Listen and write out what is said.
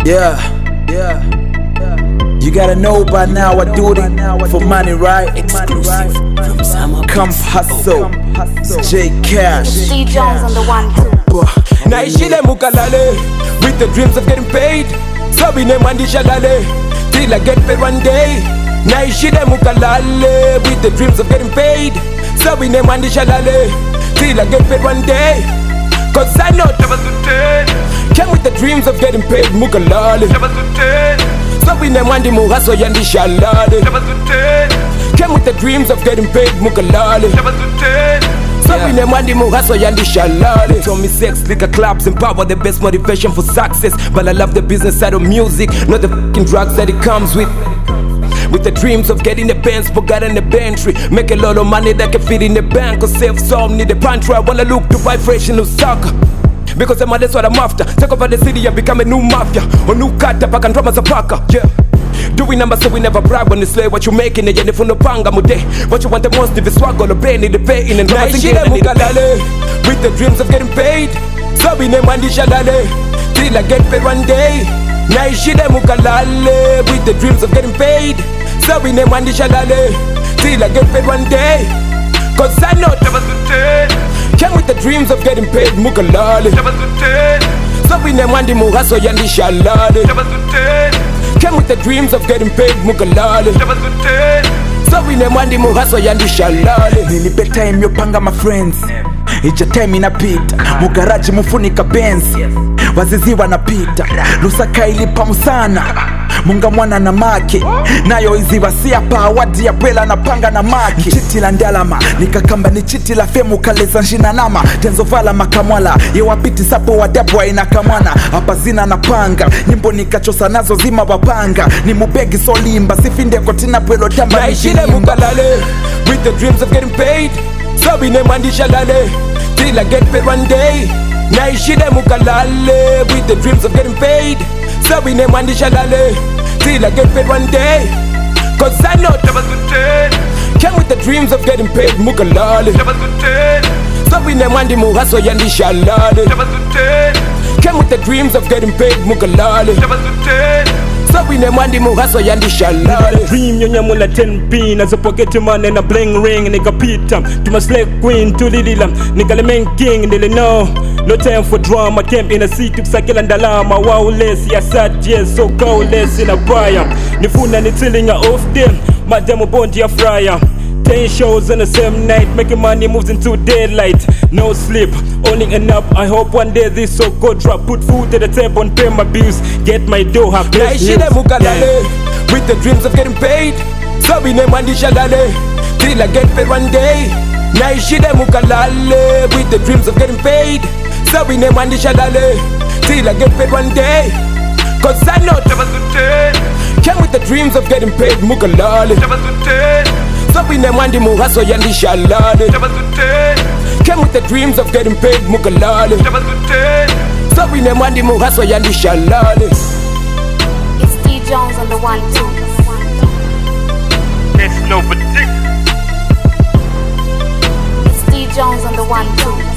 Yeah. You gotta know by now I do it for money, right? Exclusive from Sama. Come hustle, J Cash. D Jones on the 1 2. Naishile mukalale with the dreams of getting paid. Sabi ne mandisha lale till I get paid one day. Naishile mukalale with the dreams of getting paid. Sabi ne mandisha lale till I get paid one day. Cause I know came with the dreams of getting paid mukalale. Sabi ne mandi muhaso yandisha lale. Came with the dreams of getting paid mukalale. Sabi ne mandi muhaso yandisha lale. Told me sex, liquor, clubs and power, the best motivation for success. But I love the business side of music, not the fucking drugs that it comes with. With the dreams of getting the bands, forgot in the pantry. Make a lot of money that can fit in the bank. Or save some, need the pantry. I wanna look to buy fresh and new soccer. Because that's what I'm after. Take over the city and become a new mafia. Or new cut up, I can drop as a parker. Yeah. Doing numbers so we never brag when it's what you making. And you're from the panga mude. What you want the most if it's swag or the pain, need the pain. And with the dreams of getting paid. So we name mandisha lale till I get paid one day. Naishile mukalale with the dreams of getting paid. So we name mandisha lale till I get paid one day. Cause I know came with the dreams of getting paid mukalale. So we name mandi muhaso yandisha lale. Came with the dreams of getting paid mukalale. So we name mandi muhaso yandisha lale. Nilipe time yopanga my friends. Icha time inapita, mugaraji mufunika benzi. Wazizi wanapita, lusaka ilipamu sana. Munga mwana na make, nayo iziwa siya pa wadi ya bwela na panga na maki. Chiti la ndalama, nikakamba ni chiti la femu kaleza njina nama. Tenzo vala makamwala, yewapiti sapo wadabwa inakamwana. Hapa zina na panga, nyimbo nikachosa nazo zima wapanga. Ni mubegi solimba, sifinde kotina pwelo tamba naishile mukalale with the dreams of getting paid. Sabi ne mandisha lale till I get paid one day. Naishile mukalale with the dreams of getting paid. Sabi ne mandisha lale till I get paid one day. Cause I know came with the dreams of getting paid mukalale. Sabi ne mandi muhaso yandisha lale. Came with the dreams of getting paid mukalale. Sabi ne mandi muhaso yandisha lale. Dream nyonya mula 10p na za pocket man and a bling ring. Nigga Peter to my slave queen to Lidilam. Nigga the main king nili know. No time for drama, camp in a city kusakila ndalama. Wow less, ya sad yes, so go less in a buyer. Nifuna ni tilling off them, madam bondi ya fryer. 10 shows on the same night, making money moves into daylight. No sleep, owning enough. I hope one day this so good drop. Put food to the table and pay my bills. Get my dough, have best Naishile mukalale with the dreams of getting paid. Sabi ne mandisha lale till I get paid one day. Naishile mukalale with the dreams of getting paid. Sabi ne mandisha lale till I get paid one day. Cause I know came with the dreams of getting paid mukalale. Sabi ne mandi muhaso yandisha lale. Came with the dreams of getting paid mukalale. Sabi ne mandi muhaso yandisha lale. It's D Jones on the 1 2. It's no particular. It's D Jones on the 1 2.